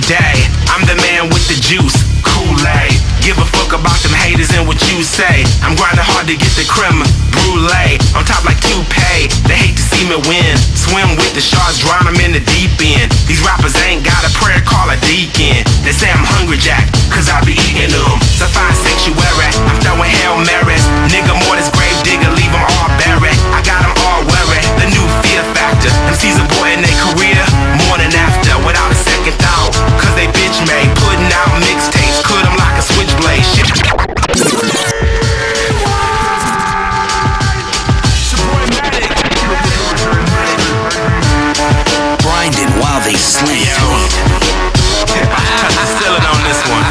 day. I'm the man with the juice, Kool-Aid. Give a fuck about them haters and what you say. I'm grinding hard to get the creme brulee. On top like toupee, they hate to see me win. Swim with the sharks, drown them in the deep end. These rappers ain't got a prayer, call a deacon. They say I'm hungry jack, cause I be eating them. So fine sanctuary, I'm throwing Hail Marys. Nigga more this grave digger, leave them all buried. I got them all worried, the new fear factor. MC's aborting their career, morning after, without a second thought. Cause they bitch made, putting out mixtapes. Cut them like a switchblade, shit. Grinding while they sleep. Touch the ceiling on this one.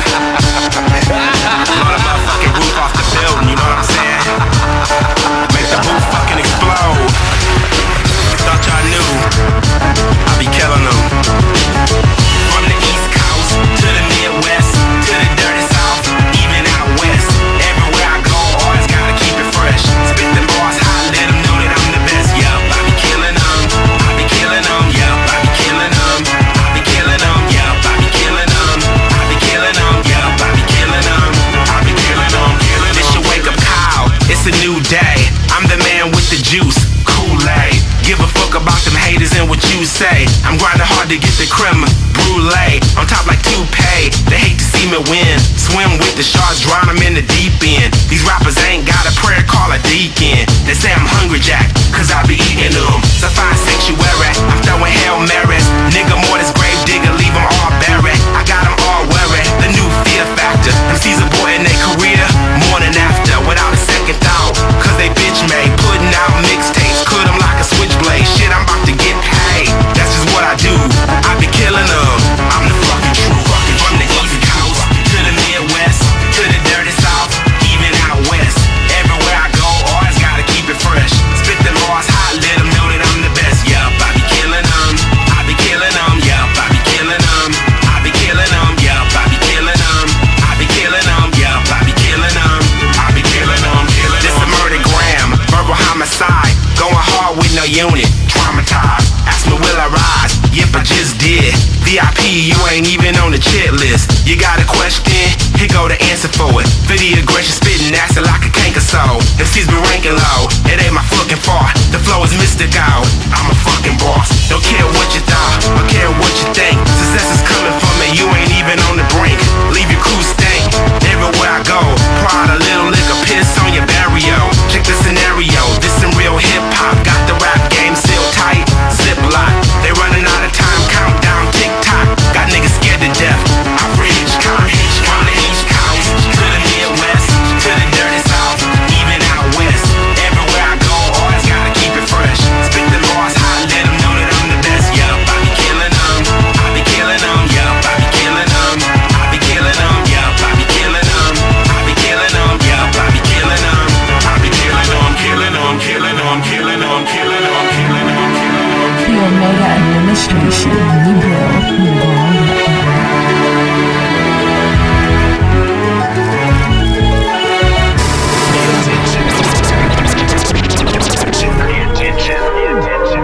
Blow the motherfucking roof off the building, you know what I'm saying? Make the roof fucking explode. Thought y'all knew I be killing them. From the East Coast to the Midwest to the dirty South, even out west. Everywhere I go, always gotta keep it fresh. Spit them bars hot, let them know that I'm the best. Yup, I be killing them. I be killing them. Yup, I be killing them. I be killing them. Yup, I be killing them. I be killing them. Yup, I be killing them. I be killing them. This your wake up call. It's a new day. I'm the man with the juice, Kool-Aid. Give a fuck about them haters and what you say. I'm grinding hard to get the creme brulee. On top like toupee, they hate to see me win. Swim with the sharks, drown them in the deep end. These rappers ain't got a prayer, call a deacon. They say I'm hungry jack, cause I be eating them. So fine sanctuary, I'm throwing Hail Marys. Nigga more this grave digger, leave them all buried. I got them all worried, the new fear factor. MC's aborting their career, morning after, without a second thought. Cause they bitch made, putting out mixtapes. Cut them like a switchblade, shit I'm about to get paid. That's just what I do, I be killing them. I'm the fucking truth. From the East Coast to the Midwest to the dirty South, even out west. Everywhere I go, always gotta keep it fresh. Spit them bars hot, let them know that I'm the best. Yup, I be killing them. I be killing them. Yup, I be killing them. I be killing them. Yup, I be killing them. I be killing them. Yup, I be killing them. I be killing them. This a murdergram, verbal homicide. Going hard with no unit, traumatized. Ask me will I rise? Yep, I just did. VIP, you ain't even on the chit list. You got a question? Here go the answer for it. For the aggression, spitting acid like a canker soul. MC's been ranking low, it ain't my fucking fault. The flow is mystical, I'm a fucking boss. Don't care what you thought, don't care what you think. Success is coming from